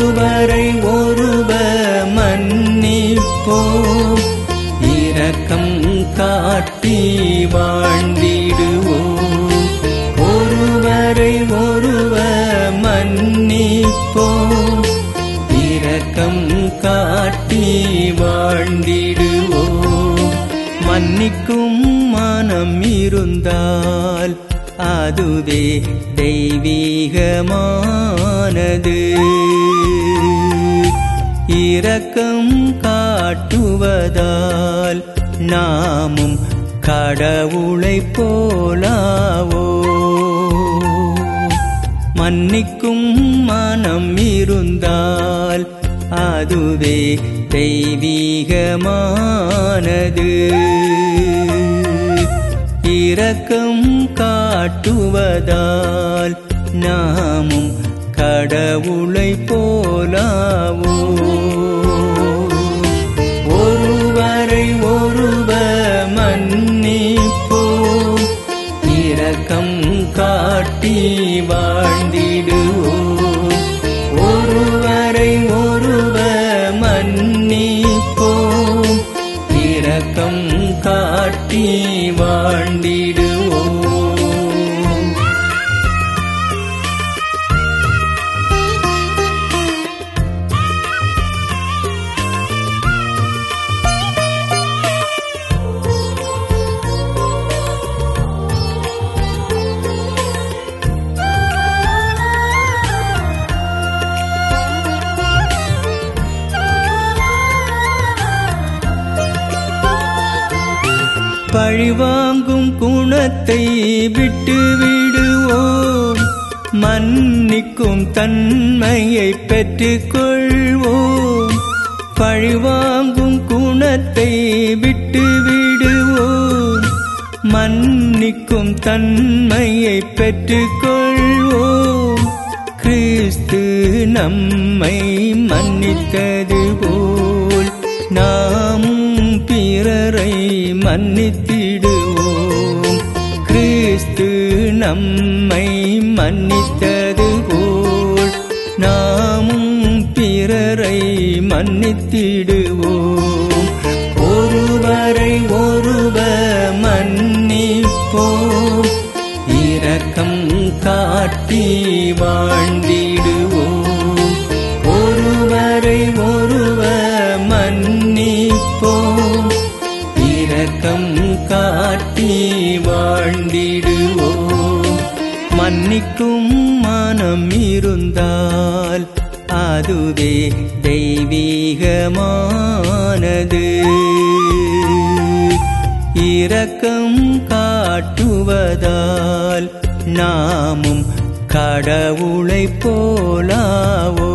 ஒருவரை ஒருவர் மன்னிப்போம், இரக்கம் காட்டி வாழ்ந்திடுவோம். ஒருவரை ஒருவர் மன்னிப்போம், இரக்கம் காட்டி வாழ்ந்திடுவோம். மன்னிக்கும் மனம் இருந்தால் அதுவே தெய்வீகமானது. இரக்கம் காட்டுவதால் நாமும் கடவுளைப் போலாவோ. மன்னிக்கும் மனம் இருந்தால் அதுவே தெய்வீகமானது. இரக்கம் காட்டுவதால் நாமும் கடவுளைப் போலாவோ. ஒருவரை ஒருவர் மன்னிப்போம், இரக்கம் காட்டி வாழ்ந்திடுவோம். ஒருவரை ஒருவர் மன்னிப்போம், இரக்கம் காட்டி வாழ்ந்திடுவோம். பழிவாங்கும் குணத்தை விட்டு விடுவோம், மன்னிக்கும் தன்மையை பெற்றுக்கொள்வோம். பழிவாங்கும் குணத்தை விட்டு விடுவோம், மன்னிக்கும் தன்மையை பெற்றுக்கொள்வோம். கிறிஸ்து நம்மை மன்னித்தது போல் நாமும் பிறரை மன்னித்திடுவோம். கிறிஸ்து நம்மை மன்னித்தது போல் நாமும் பிறரை மன்னித்திடுவோம். ஒருவரை ஒருவர் மன்னிப்போம், இரக்கம் காட்டி வாழ்ந்திடுவோம். ஒருவரை ஒருவர் மன்னிப்போம், இரக்கம் காட்டி வாழ்ந்திடுவோம். மன்னிக்கும் மனம் இருந்தால் அதுவே தெய்வீகமானது. இரக்கம் காட்டுவதால் நாமும் கடவுளைப் போலாவோ.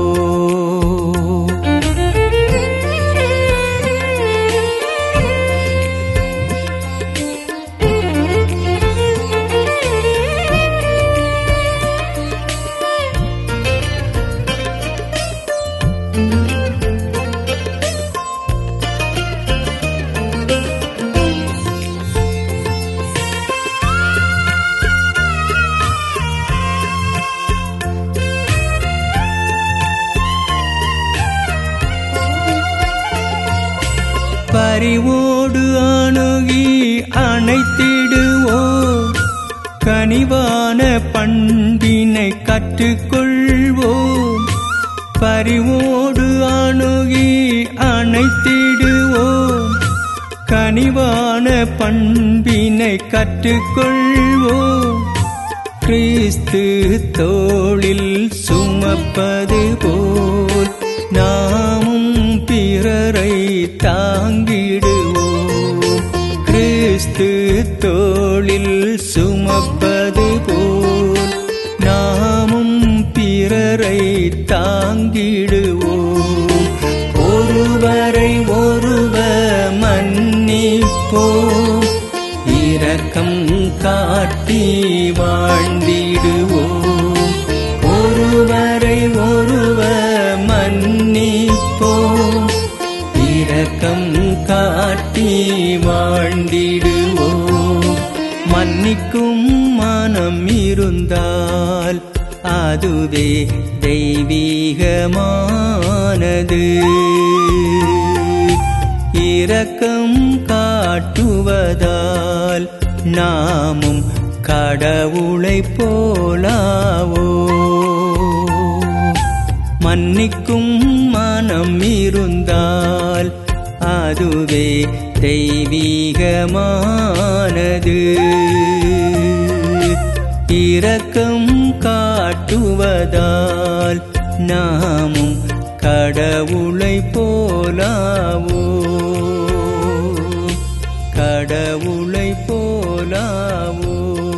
பரிவோடு அணுகி அணைத்திடுவோம், கனிவான பண்பினை கற்றுக்கொள்வோம். பரிவோடு அணுகி அணைத்திடுவோம், கனிவான பண்பினை கற்றுக்கொள்வோம். கிறிஸ்து தோளில் சுமப்பது போல் நாமும் பிறரை தாங்கிடுவோம். கிறிஸ்து தோளில் சுமப்பது போல் நாமும் பிறரை தாங்கிடுவோம். ஒருவரை ஒருவர் மன்னிப்போம், இரக்கம் காட்டி வாழ்ந்திடுவோம். ஒருவரை ஒருவர் மன்னிப்போம், இரக்கம் காட்டி வாழ்ந்திடுவோம். மன்னிக்கும் மனம் இருந்தால் அதுவே தெய்வீகமானது. இரக்கம் காட்டுவதால் நாமும் கடவுளைப் போலாவோ. மன்னிக்கும் மனம் இருந்தால் அதுவே தெய்வீகமானது. இரக்கம் காட்டுவதால் நாமும் கடவுளைப் போலாவோ. கடவுளைப் போலாவோ.